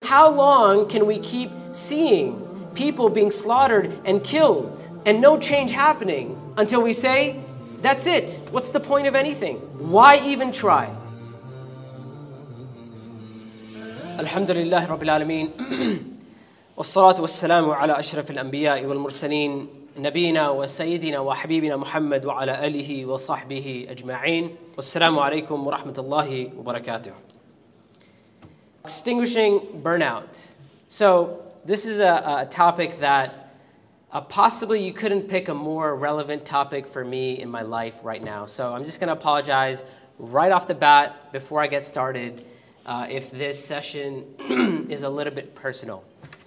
how long can we keep seeing people being slaughtered and killed and no change happening until we say, that's it. What's the point of anything? Why even try? Alhamdulillah Rabbil Alameen. والصلاة والسلام على أشرف الأنبياء والمرسلين نبينا وسيدنا وحبيبنا محمد وعلى آله وصحبه أجمعين والسلام عليكم ورحمة الله وبركاته. Extinguishing burnout. So this is a topic that possibly you couldn't pick a more relevant topic for me in my life right now. So I'm just going to apologize right off the bat before I get started if this session is a little bit personal.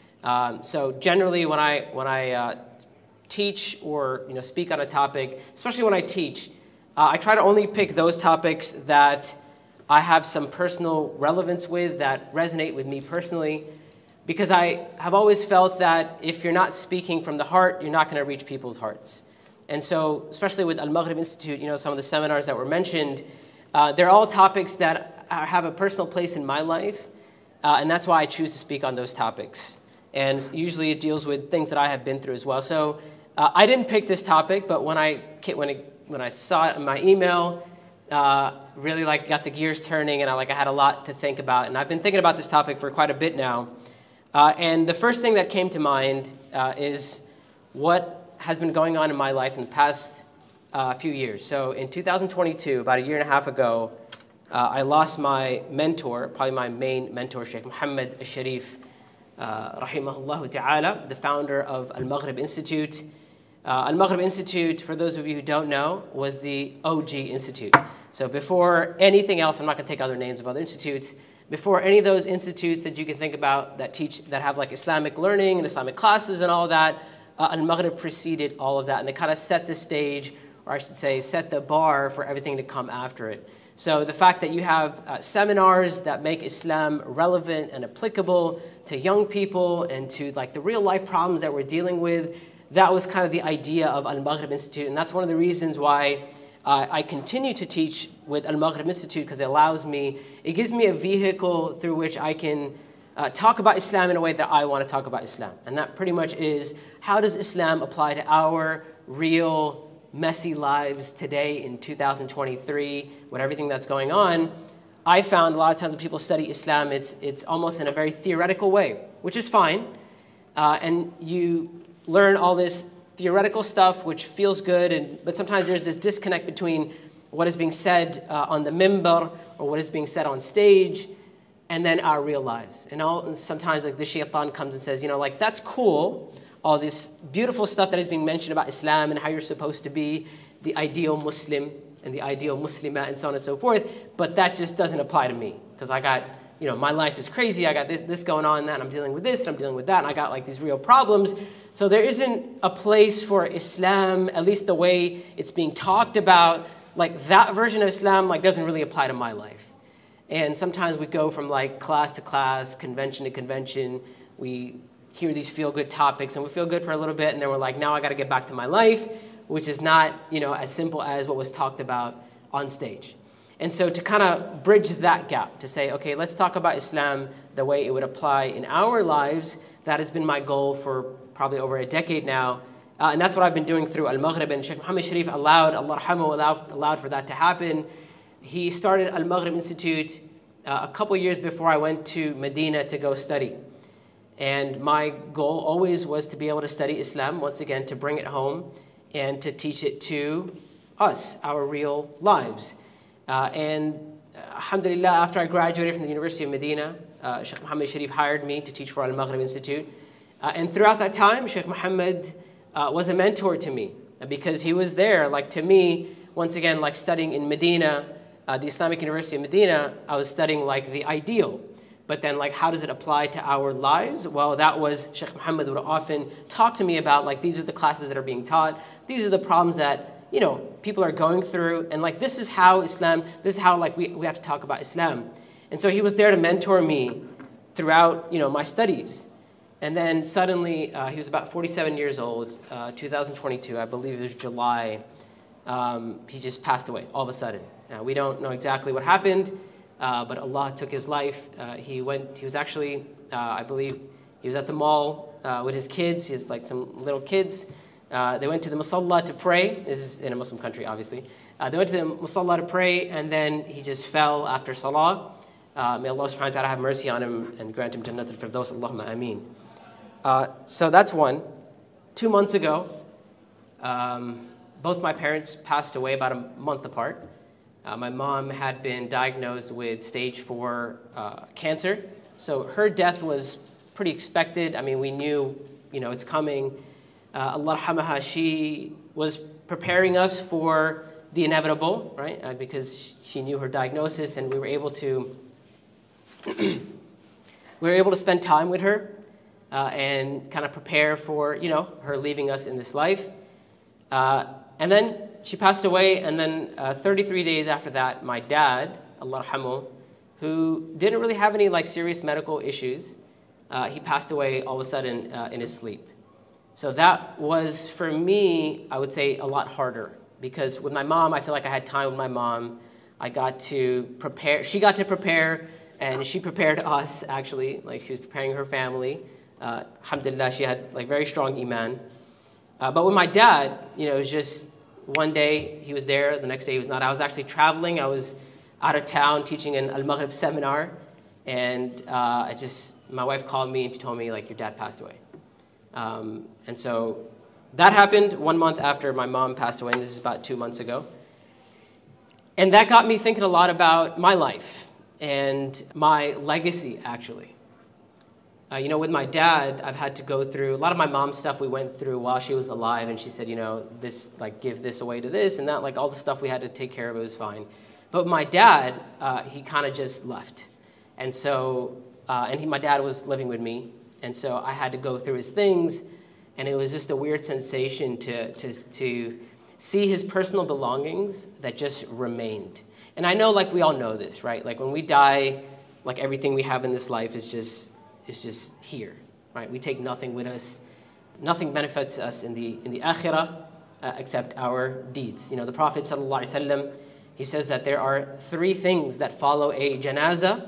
So generally when I teach or speak on a topic, especially when I teach, I try to only pick those topics that I have some personal relevance with, that resonate with me personally, because I have always felt that if you're not speaking from the heart, you're not going to reach people's hearts. And so, especially with Al-Maghrib Institute, some of the seminars that were mentioned, they're all topics that have a personal place in my life, and that's why I choose to speak on those topics. And usually it deals with things that I have been through as well. So I didn't pick this topic, but when I saw it in my email, really got the gears turning, and I had a lot to think about. And I've been thinking about this topic for quite a bit now. And the first thing that came to mind is what has been going on in my life in the past few years. So in 2022, about a year and a half ago, I lost my mentor, probably my main mentor, Sheikh Muhammad Al-Sharif, rahimahullah ta'ala, the founder of Al-Maghrib Institute. Al-Maghrib Institute, for those of you who don't know, was the OG institute. So before anything else, I'm not going to take other names of other institutes, before any of those institutes that you can think about that have Islamic learning and Islamic classes and all of that, Al-Maghrib preceded all of that, and they kind of set the stage, or I should say, set the bar for everything to come after it. So the fact that you have seminars that make Islam relevant and applicable to young people and to the real life problems that we're dealing with, that was kind of the idea of Al-Maghrib Institute. And that's one of the reasons why I continue to teach with Al-Maghrib Institute, because it gives me a vehicle through which I can talk about Islam in a way that I want to talk about Islam. And that pretty much is, how does Islam apply to our real messy lives today in 2023 with everything that's going on? I found a lot of times when people study Islam, it's almost in a very theoretical way, which is fine. And you learn all this theoretical stuff, which feels good, but sometimes there's this disconnect between what is being said on the mimbar or what is being said on stage and then our real lives. And sometimes the shaitan comes and says, that's cool, all this beautiful stuff that is being mentioned about Islam and how you're supposed to be the ideal Muslim and the ideal Muslimah and so on and so forth, but that just doesn't apply to me, because I got, my life is crazy, I got this going on, that, and I'm dealing with this, and I'm dealing with that, and I got these real problems. So there isn't a place for Islam, at least the way it's being talked about, that version of Islam doesn't really apply to my life. And sometimes we go from class to class, convention to convention, we hear these feel-good topics, and we feel good for a little bit, and then we're now I got to get back to my life, which is not, as simple as what was talked about on stage. And so to kind of bridge that gap, to say, okay, let's talk about Islam the way it would apply in our lives, that has been my goal for probably over a decade now. And that's what I've been doing through Al-Maghrib, and Sheikh Muhammad Sharif allowed for that to happen. He started Al-Maghrib Institute a couple years before I went to Medina to go study. And my goal always was to be able to study Islam, once again, to bring it home and to teach it to us, our real lives. And alhamdulillah, after I graduated from the University of Medina, Sheikh Muhammad Sharif hired me to teach for Al-Maghrib Institute. And throughout that time, Sheikh Muhammad was a mentor to me, because he was there, to me, once again, studying in Medina, the Islamic University of Medina, I was studying the ideal. But then, how does it apply to our lives? Well, that was, Sheikh Muhammad would often talk to me about, these are the classes that are being taught. These are the problems that, people are going through. And, this is how Islam, this is how, we have to talk about Islam. And so he was there to mentor me throughout, my studies. And then suddenly, he was about 47 years old, 2022, I believe it was July. He just passed away all of a sudden. Now, we don't know exactly what happened. but Allah took his life. He was actually, I believe, he was at the mall with his kids. He has like some little kids. They went to the musalla to pray. This is in a Muslim country, obviously. They went to the musalla to pray, and then he just fell after salah. May Allah subhanahu wa ta'ala have mercy on him and grant him Jannat al-Firdaus. Allahumma ameen. So that's one. 2 months ago, both my parents passed away about a month apart. My mom had been diagnosed with stage 4 cancer. So her death was pretty expected. I mean, we knew, it's coming. Allah rahamaha, she was preparing us for the inevitable, right? Because she knew her diagnosis, and we were able to spend time with her and kind of prepare for, her leaving us in this life. And then she passed away, and then 33 days after that, my dad, Allah rahamu, who didn't really have any serious medical issues, he passed away all of a sudden in his sleep. So that was, for me, I would say, a lot harder, because with my mom, I feel like I had time with my mom. I got to prepare, she got to prepare, and she prepared us, actually. She was preparing her family. Alhamdulillah, she had very strong iman. But with my dad, it was just one day he was there, the next day he was not. I was actually traveling. I was out of town teaching an Al-Maghrib seminar, and my wife called me and she told me, your dad passed away. And so that happened 1 month after my mom passed away, and this is about 2 months ago. And that got me thinking a lot about my life and my legacy, actually. With my dad, I've had to go through a lot of my mom's stuff we went through while she was alive, and she said, this, give this away to this and that, all the stuff we had to take care of, it was fine. But my dad, he kind of just left. And so, my dad was living with me, and so I had to go through his things, and it was just a weird sensation to see his personal belongings that just remained. And I know, we all know this, right? When we die, everything we have in this life is just here, right? We take nothing with us. Nothing benefits us in the akhirah except our deeds. The Prophet ﷺ, he says that there are 3 things that follow a janazah.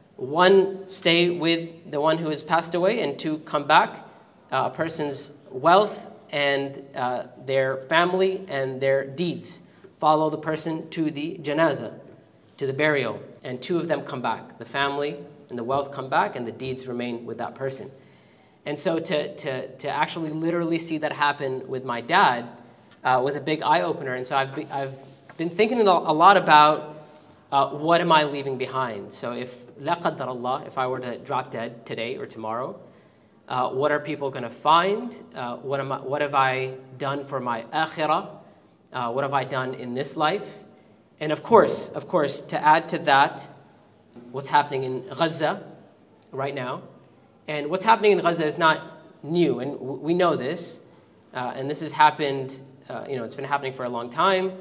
1, stay with the one who has passed away, and 2, come back. A person's wealth and their family and their deeds follow the person to the janazah, to the burial, and 2 of them come back. The family and the wealth come back, and the deeds remain with that person. And so to actually literally see that happen with my dad was a big eye-opener. And so I've been thinking a lot about what am I leaving behind. So if, la qaddar Allah, if I were to drop dead today or tomorrow, what are people going to find? What have I done for my akhirah? What have I done in this life? And of course, to add to that, what's happening in Gaza right now. And what's happening in Gaza is not new, and we know this. And this has happened, it's been happening for a long time.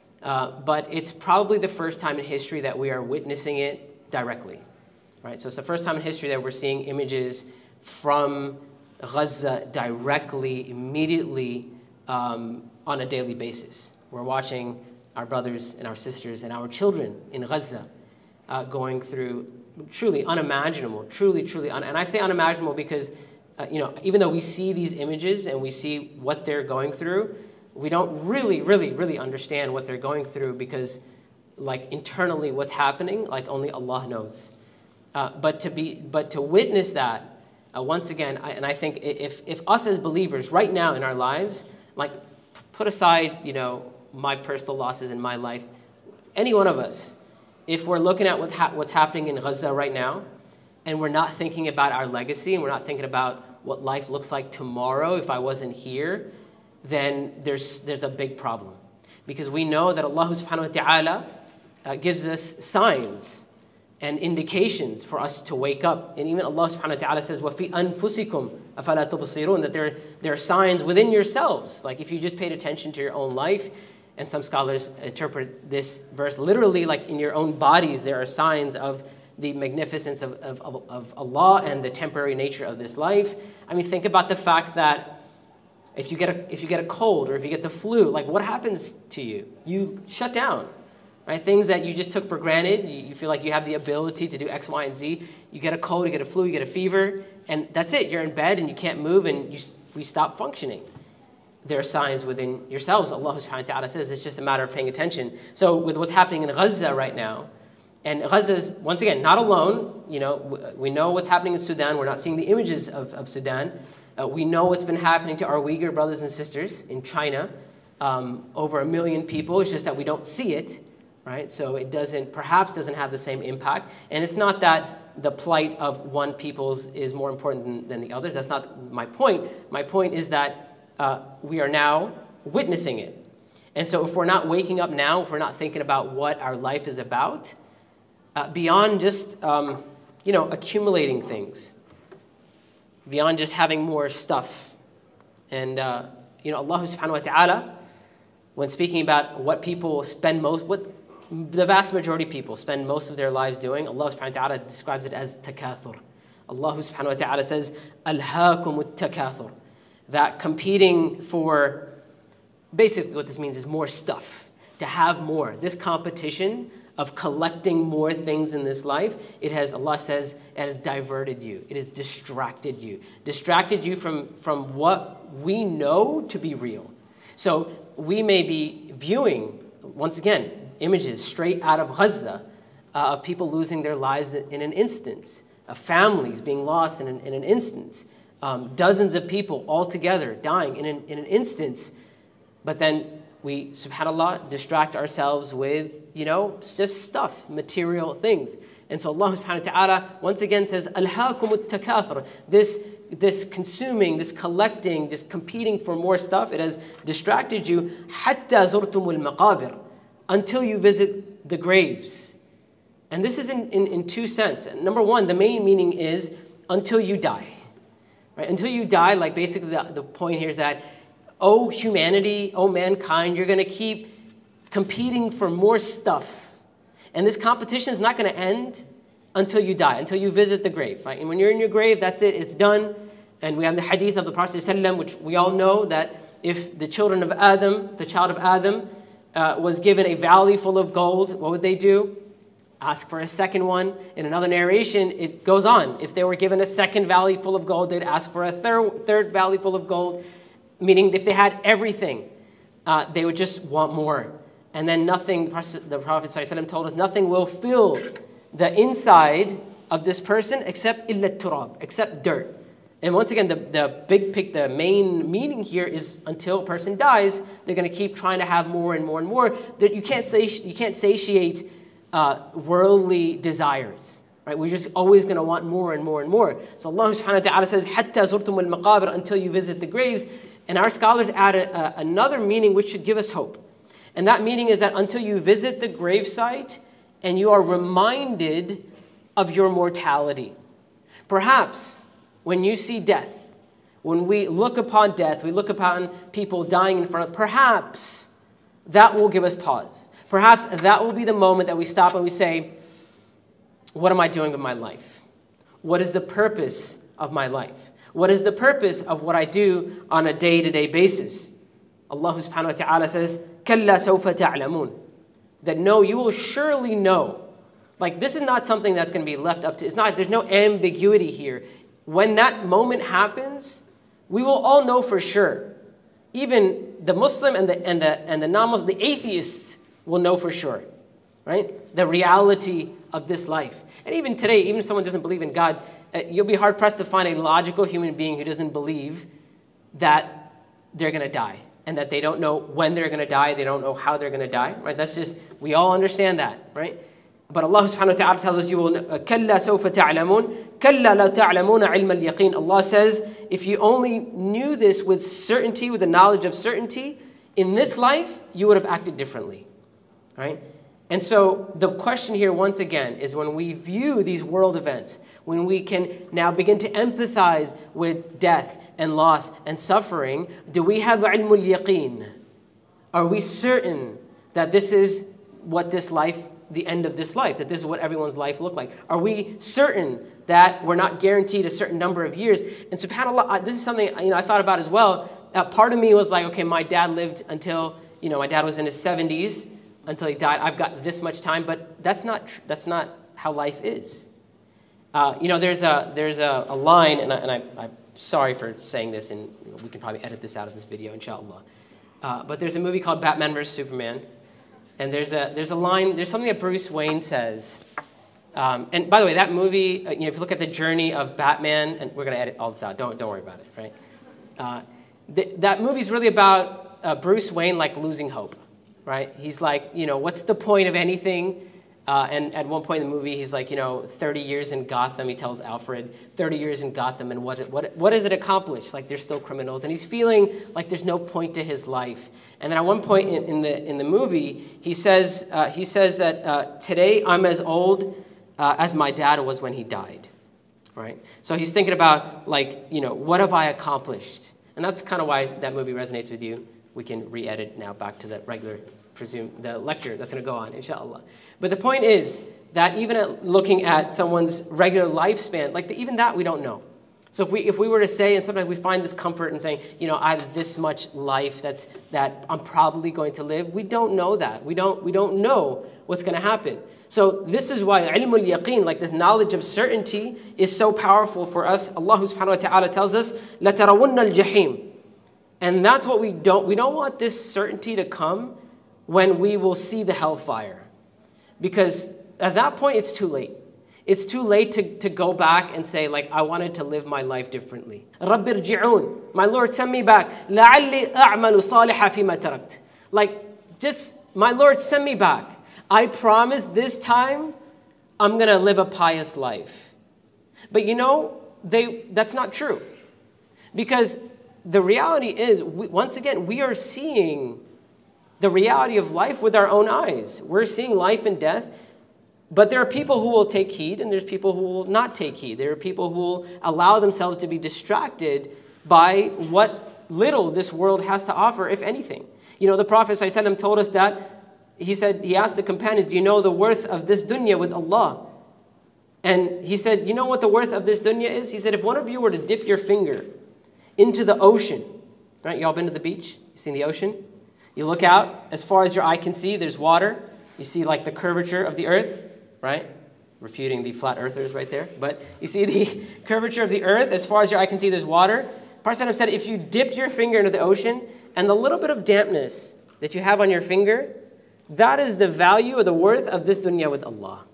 But it's probably the first time in history that we are witnessing it directly. Right? So it's the first time in history that we're seeing images from Gaza directly, immediately, on a daily basis. We're watching our brothers and our sisters and our children in Gaza going through truly unimaginable, and I say unimaginable because, even though we see these images and we see what they're going through, we don't really understand what they're going through because, internally what's happening, only Allah knows. But to witness that, once again, I think if us as believers right now in our lives, put aside, my personal losses in my life, any one of us, if we're looking at what's happening in Gaza right now, and we're not thinking about our legacy, and we're not thinking about what life looks like tomorrow if I wasn't here, then there's a big problem. Because we know that Allah subhanahu wa ta'ala gives us signs and indications for us to wake up. And even Allah subhanahu wa ta'ala says, وَفِي أَنفُسِكُمْ أَفَلَا تُبْصِرُونَ, that there are signs within yourselves. If you just paid attention to your own life, and some scholars interpret this verse literally, in your own bodies, there are signs of the magnificence of Allah and the temporary nature of this life. I mean, think about the fact that if you get a cold or if you get the flu, what happens to you? You shut down, right? Things that you just took for granted. You feel like you have the ability to do X, Y, and Z. You get a cold, you get a flu, you get a fever, and that's it. You're in bed and you can't move, and we stop functioning. There are signs within yourselves. Allah subhanahu wa ta'ala says it's just a matter of paying attention. So with what's happening in Gaza right now, and Gaza is, once again, not alone. You know, we know what's happening in Sudan. We're not seeing the images of Sudan. We know what's been happening to our Uyghur brothers and sisters in China. Over 1 million people. It's just that we don't see it, right? So it perhaps doesn't have the same impact. And it's not that the plight of one people's is more important than the others. That's not my point. My point is that we are now witnessing it. And so if we're not waking up now, if we're not thinking about what our life is about, beyond just, accumulating things, beyond just having more stuff. And, Allah subhanahu wa ta'ala, when speaking about what people spend what the vast majority of people spend most of their lives doing, Allah subhanahu wa ta'ala describes it as takathur. Allah subhanahu wa ta'ala says, alhaakum takathur. That competing for, basically what this means is more stuff, to have more. This competition of collecting more things in this life, Allah says, it has diverted you. It has distracted you. Distracted you from what we know to be real. So we may be viewing, once again, images straight out of Gaza of people losing their lives in an instant, of families being lost in an instant, dozens of people all together dying in an instance, but then we, subhanAllah, distract ourselves with, just stuff, material things. And so Allah subhanahu wa ta'ala once again says, Alhaakumut takathur. This consuming, this collecting, just competing for more stuff, it has distracted you, hatta zurtumul maqabir, until you visit the graves. And this is in two senses. Number one, the main meaning is until you die. Right? Until you die, like basically the point here is that, oh humanity, oh mankind, you're going to keep competing for more stuff. And this competition is not going to end until you die, until you visit the grave. Right? And when you're in your grave, that's it, it's done. And we have the hadith of the Prophet ﷺ, which we all know that if the children of Adam, the child of Adam, was given a valley full of gold, what would they do? Ask for a second one. In another narration, it goes on. If they were given a second valley full of gold, they'd ask for a third valley full of gold, meaning if they had everything, they would just want more. And then nothing, the Prophet ﷺ told us, nothing will fill the inside of this person except illa turab, except dirt. And once again, the main meaning here is until a person dies, they're going to keep trying to have more and more and more. That you can't satiate worldly desires, right? We're just always going to want more and more and more. So Allah subhanahu wa ta'ala says, "Hatta zurtum al-maqabir," until you visit the graves. And our scholars add another meaning which should give us hope. And that meaning is that until you visit the gravesite and you are reminded of your mortality. Perhaps when you see death, when we look upon death, we look upon people dying in front of, perhaps that will give us pause. Perhaps that will be the moment that we stop and we say, what am I doing with my life? What is the purpose of my life? What is the purpose of what I do on a day-to-day basis? Allah subhanahu wa ta'ala says, كَلَّا سَوْفَ تَعْلَمُونَ. That no, you will surely know. Like this is not something that's going to be left up to, there's no ambiguity here. When that moment happens, we will all know for sure. Even the Muslim and the non-Muslim, the atheists will know for sure, right? The reality of this life. And even today, even if someone doesn't believe in God, you'll be hard-pressed to find a logical human being who doesn't believe that they're going to die and that they don't know when they're going to die, they don't know how they're going to die, right? That's just, we all understand that, right? But Allah subhanahu wa ta'ala tells us, you will, كَلَّا سَوْفَ تَعْلَمُونَ كَلَّا لَوْ تَعْلَمُونَ عِلْمَ الْيَقِينَ. Allah says, if you only knew this with certainty, with the knowledge of certainty, in this life, you would have acted differently, right? And so the question here, once again, is when we view these world events, when we can now begin to empathize with death and loss and suffering, do we have ilmul yaqeen? Are we certain that this is what this life, the end of this life, that this is what everyone's life looked like? Are we certain that we're not guaranteed a certain number of years? And subhanAllah, this is something I thought about as well. Part of me was like, okay, my dad lived until, my dad was in his 70s. until he died. I've got this much time, but that's not how life is. There's a line, and I'm sorry for saying this, and we can probably edit this out of this video, inshallah. But there's a movie called Batman vs. Superman, and there's a line, there's something that Bruce Wayne says. And by the way, that movie, if you look at the journey of Batman, and we're going to edit all this out, don't worry about it, right? That movie's really about Bruce Wayne like losing hope, right? He's like, what's the point of anything? And at one point in the movie, he's like, 30 years in Gotham. He tells Alfred, 30 years in Gotham, and what does it accomplish? Like, there's still criminals. And he's feeling like there's no point to his life. And then at one point in the movie, he says that today I'm as old as my dad was when he died, right? So he's thinking about, what have I accomplished? And that's kind of why that movie resonates with you. We can re-edit now back to the regular, the lecture that's going to go on, inshallah. But the point is that even looking at someone's regular lifespan, even that we don't know. So if we were to say, and sometimes we find this comfort in saying, I have this much life that I'm probably going to live, we don't know that. We don't know what's going to happen. So this is why ilmul yaqeen, like this knowledge of certainty, is so powerful for us. Allah subhanahu wa ta'ala tells us, لَتَرَوُنَّ الْجَحِيمِ. And that's what we don't want this certainty to come when we will see the hellfire. Because at that point, it's too late. It's too late to go back and say, I wanted to live my life differently. رَبِّ ارْجِعُونَ. My Lord, send me back. لَعَلِّي أَعْمَلُ صَالِحًا فِيمَا تَرَكْتُ. My Lord, send me back. I promise this time I'm going to live a pious life. But that's not true. Because the reality is, once again, we are seeing the reality of life with our own eyes. We're seeing life and death. But there are people who will take heed, and there's people who will not take heed. There are people who will allow themselves to be distracted by what little this world has to offer, if anything. The Prophet ﷺ told us that, he asked the companions, do you know the worth of this dunya with Allah? And he said, you know what the worth of this dunya is? He said, if one of you were to dip your finger into the ocean, right? You all been to the beach? You seen the ocean? You look out, as far as your eye can see, there's water. You see the curvature of the earth, right? Refuting the flat earthers right there. But you see the curvature of the earth, as far as your eye can see, there's water. Prophet said, if you dipped your finger into the ocean, and the little bit of dampness that you have on your finger, that is the value or the worth of this dunya with Allah.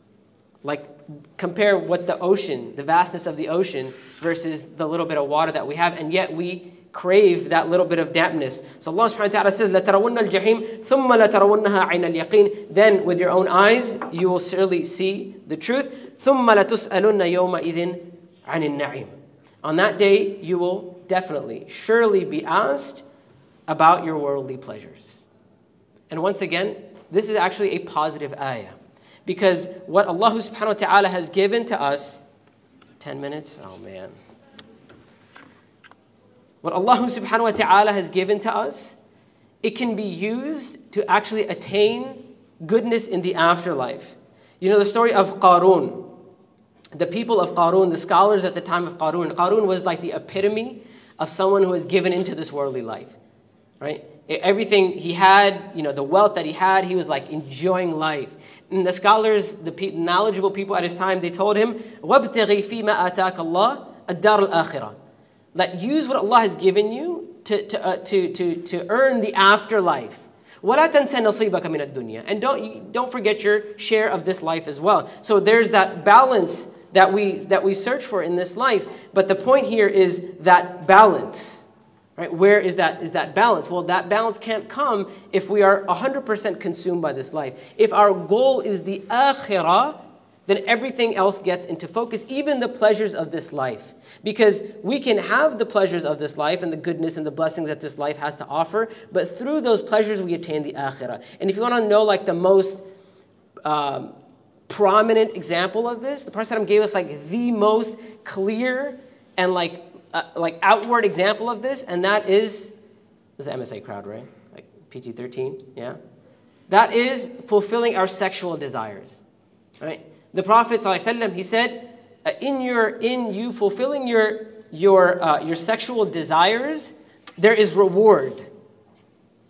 Compare what the ocean, the vastness of the ocean, versus the little bit of water that we have, and yet we crave that little bit of dampness. So Allah subhanahu wa ta'ala says, لَتَرَوُنَّ الْجَحِيمِ ثُمَّ لَتَرَوُنَّهَا عَيْنَ الْيَقِينِ. Then with your own eyes, you will surely see the truth. ثُمَّ لَتُسْأَلُنَّ يَوْمَئِذٍ عَنِ النَّعِيمِ. On that day, you will definitely, surely be asked about your worldly pleasures. And once again, this is actually a positive ayah. Because what Allah subhanahu wa ta'ala has given to us, 10 minutes? Oh man. What Allah subhanahu wa ta'ala has given to us, it can be used to actually attain goodness in the afterlife. The story of Qarun. The people of Qarun, the scholars at the time of Qarun. Qarun was like the epitome of someone who was given into this worldly life. Right? Everything he had, the wealth that he had, he was enjoying life. And the scholars, the knowledgeable people at his time, they told him, وَابْتَغِي فِي مَا أَتَاكَ اللَّهُ الدَّارُ الْآخِرَةِ. Use what Allah has given you to earn the afterlife. وَلَا تَنْسَ نَصِيبَكَ مِنَ الدُّنْيَا. And don't forget your share of this life as well. So there's that balance that we search for in this life. But the point here is that balance. Right? Where is that balance? Well, that balance can't come if we are 100% consumed by this life. If our goal is the akhirah, then everything else gets into focus, even the pleasures of this life. Because we can have the pleasures of this life and the goodness and the blessings that this life has to offer, but through those pleasures we attain the akhirah. And if you want to know the most prominent example of this, the Prophet gave us the most clear and outward example of this, and that is the MSA crowd, right? PG-13, yeah? That is fulfilling our sexual desires, right? The Prophet ﷺ, he said, in you fulfilling your sexual desires, there is reward.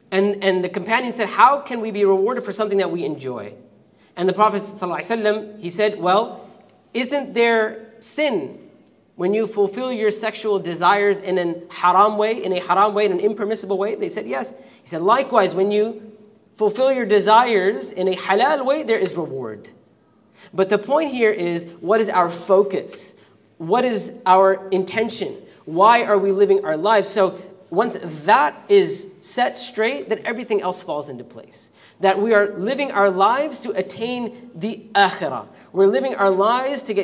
And the companion said, how can we be rewarded for something that we enjoy? And the Prophet ﷺ, he said, well, isn't there sin when you fulfill your sexual desires in a haram way, in an impermissible way? They said, yes. He said, likewise, when you fulfill your desires in a halal way, there is reward. But the point here is, what is our focus? What is our intention? Why are we living our lives? So once that is set straight, then everything else falls into place. That we are living our lives to attain the akhirah. We're living our lives to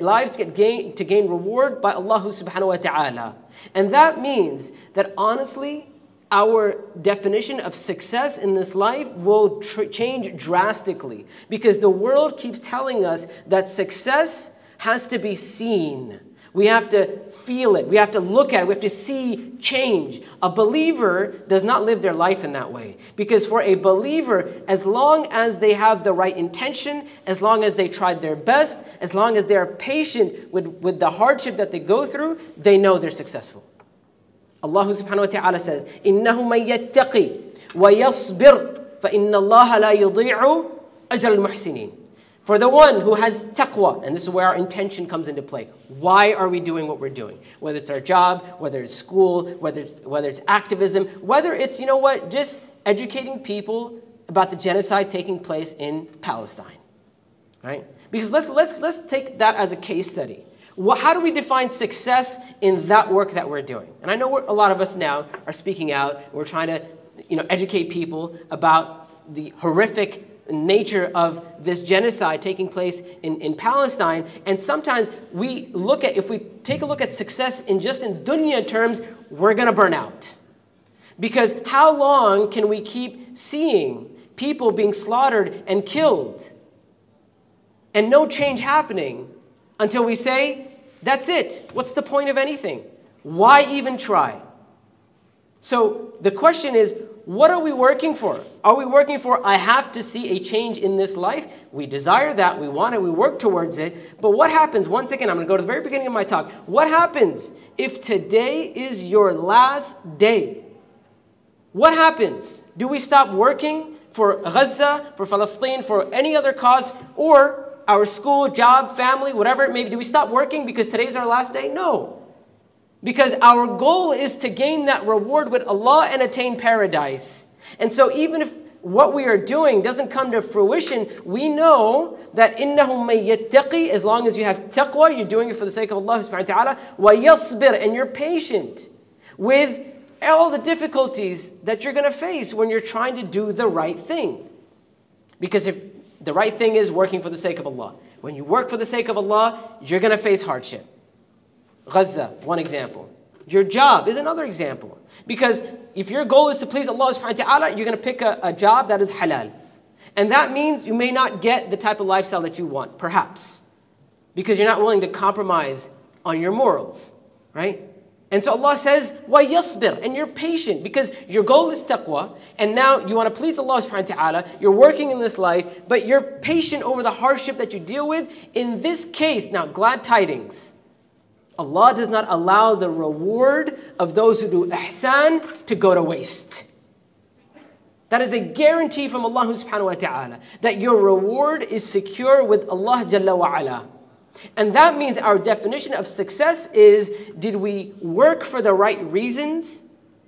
gain reward by Allah subhanahu wa ta'ala. And that means that honestly, our definition of success in this life will change drastically. Because the world keeps telling us that success has to be seen. We have to feel it. We have to look at it. We have to see change. A believer does not live their life in that way. Because for a believer, as long as they have the right intention, as long as they tried their best, as long as they are patient with the hardship that they go through, they know they're successful. Allah subhanahu wa ta'ala says, إِنَّهُ مَن يَتَّقِي وَيَصْبِرْ فَإِنَّ اللَّهَ لَا يُضِيعُ أَجْرَ الْمُحْسِنِينَ. For the one who has taqwa, and this is where our intention comes into play. Why are we doing what we're doing? Whether it's our job, whether it's school, whether it's activism, whether it's, just educating people about the genocide taking place in Palestine, right? Because let's take that as a case study. How do we define success in that work that we're doing? And I know a lot of us now are speaking out. We're trying to, educate people about the horrific nature of this genocide taking place in Palestine. And sometimes if we take a look at success in dunya terms, we're going to burn out. Because how long can we keep seeing people being slaughtered and killed and no change happening until we say, that's it. What's the point of anything? Why even try? So the question is, what are we working for? Are we working for, I have to see a change in this life? We desire that, we want it, we work towards it. But what happens, once again, I'm going to go to the very beginning of my talk. What happens if today is your last day? What happens? Do we stop working for Gaza, for Palestine, for any other cause, or our school, job, family, whatever it may be? Do we stop working because today's our last day? No. Because our goal is to gain that reward with Allah and attain paradise. And so even if what we are doing doesn't come to fruition, we know that إِنَّهُ مَن يَتَّقِي, as long as you have taqwa, you're doing it for the sake of Allah subhanahu wa ta'ala, وَيَصْبِرْ, and you're patient with all the difficulties that you're going to face when you're trying to do the right thing. Because if the right thing is working for the sake of Allah. When you work for the sake of Allah, you're going to face hardship. Gaza, one example. Your job is another example. Because if your goal is to please Allah subhanahu wa ta'ala, you're going to pick a job that is halal. And that means you may not get the type of lifestyle that you want, perhaps. Because you're not willing to compromise on your morals, right? And so Allah says, وَيَصْبِرْ, and you're patient because your goal is taqwa, and now you want to please Allah subhanahu wa ta'ala, you're working in this life, but you're patient over the hardship that you deal with. In this case, now glad tidings, Allah does not allow the reward of those who do ihsan to go to waste. That is a guarantee from Allah subhanahu wa ta'ala, that your reward is secure with Allah Jalla wa ala. And that means our definition of success is, did we work for the right reasons?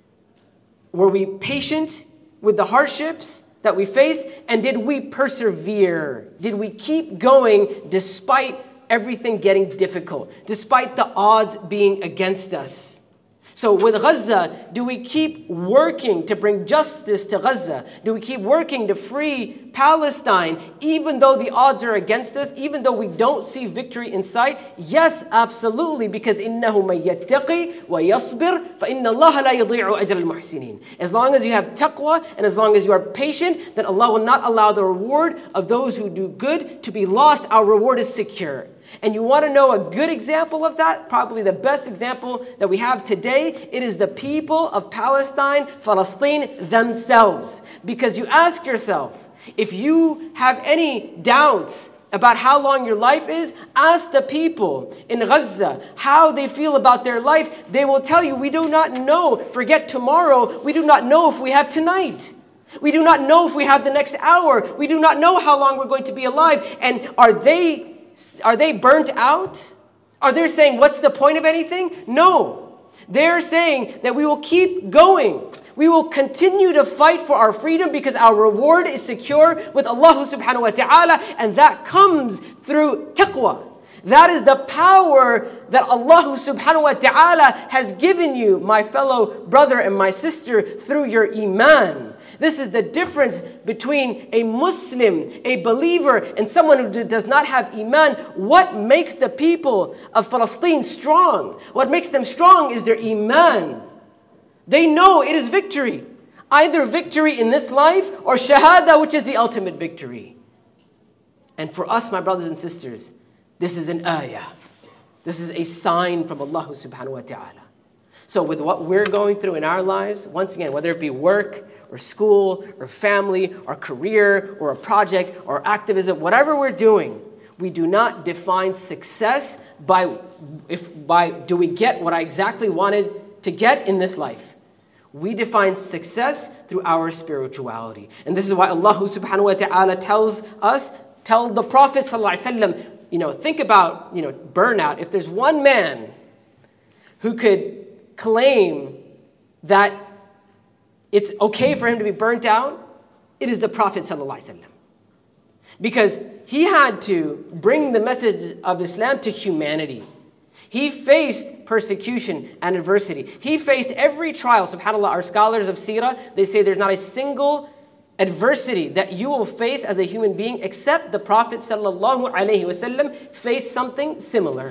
Were we patient with the hardships that we faced? And did we persevere? Did we keep going despite everything getting difficult, despite the odds being against us? So with Gaza, do we keep working to bring justice to Gaza? Do we keep working to free Palestine, even though the odds are against us, even though we don't see victory in sight? Yes, absolutely, because إِنَّهُ مَن يَتَّقِي وَيَصْبِرْ فَإِنَّ اللَّهَ لَا يُضِيعُ أَجْرَ الْمُحْسِنِينَ. As long as you have taqwa and as long as you are patient, then Allah will not allow the reward of those who do good to be lost. Our reward is secure. And you want to know a good example of that? Probably the best example that we have today. It is the people of Palestine themselves. Because you ask yourself, if you have any doubts about how long your life is, ask the people in Gaza how they feel about their life. They will tell you, we do not know. Forget tomorrow. We do not know if we have tonight. We do not know if we have the next hour. We do not know how long we're going to be alive. And are they burnt out? Are they saying, what's the point of anything? No. They're saying that we will keep going. We will continue to fight for our freedom because our reward is secure with Allah subhanahu wa ta'ala, and that comes through taqwa. That is the power that Allah subhanahu wa ta'ala has given you, my fellow brother and my sister, through your iman. This is the difference between a Muslim, a believer, and someone who does not have iman. What makes the people of Palestine strong? What makes them strong is their iman. They know it is victory. Either victory in this life or shahada, which is the ultimate victory. And for us, my brothers and sisters, this is an ayah. This is a sign from Allah subhanahu wa ta'ala. So with what we're going through in our lives, once again, whether it be work or school or family or career or a project or activism, whatever we're doing, we do not define success by do we get what I exactly wanted to get in this life. We define success through our spirituality. And this is why Allah subhanahu wa ta'ala tells the Prophet sallallahu alaihi wasallam, think about, burnout. If there's one man who could claim that it's okay for him to be burnt out, it is the Prophet sallallahu alaihi wasallam. Because he had to bring the message of Islam to humanity. He faced persecution and adversity. He faced every trial. SubhanAllah, our scholars of Seerah, they say there's not a single adversity that you will face as a human being except the Prophet sallallahu alaihi wasallam faced something similar.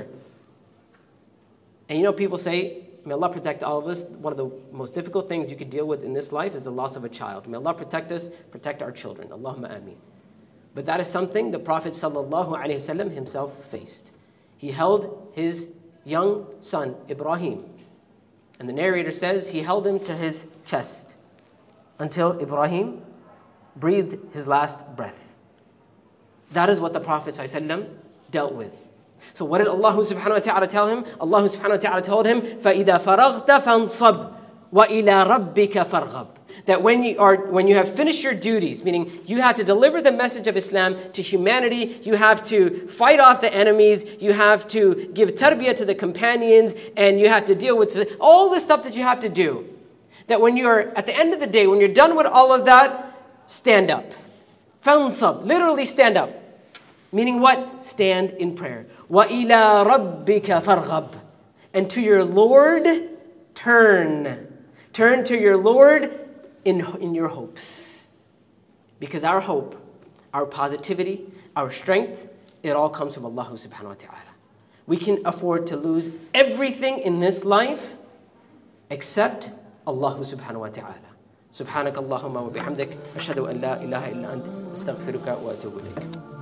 And people say, may Allah protect all of us. One of the most difficult things you could deal with in this life is the loss of a child. May Allah protect us, protect our children. Allahumma ameen. But that is something the Prophet sallallahu alaihi wasallam himself faced. He held his young son, Ibrahim. And the narrator says he held him to his chest until Ibrahim breathed his last breath. That is what the Prophet ﷺ dealt with. So what did Allah subhanahu wa ta'ala tell him? Allah subhanahu wa ta'ala told him, فَإِذَا فَرَغْتَ فَانْصَبْ وَإِلَىٰ رَبِّكَ فَارْغَبْ. That when you have finished your duties, meaning you have to deliver the message of Islam to humanity, you have to fight off the enemies, you have to give tarbiyah to the companions, and you have to deal with all the stuff that you have to do. That when you're, at the end of the day, when you're done with all of that, stand up. Fansab, literally stand up. Meaning what? Stand in prayer. وَإِلَىٰ رَبِّكَ فَارْغَبْ. And to your Lord, turn. Turn to your Lord in your hopes. Because our hope, our positivity, our strength, it all comes from Allah subhanahu wa ta'ala. We can afford to lose everything in this life except Allah subhanahu wa ta'ala. سبحانك اللهم وبحمدك أشهد أن لا إله إلا أنت أستغفرك وأتوب إليك.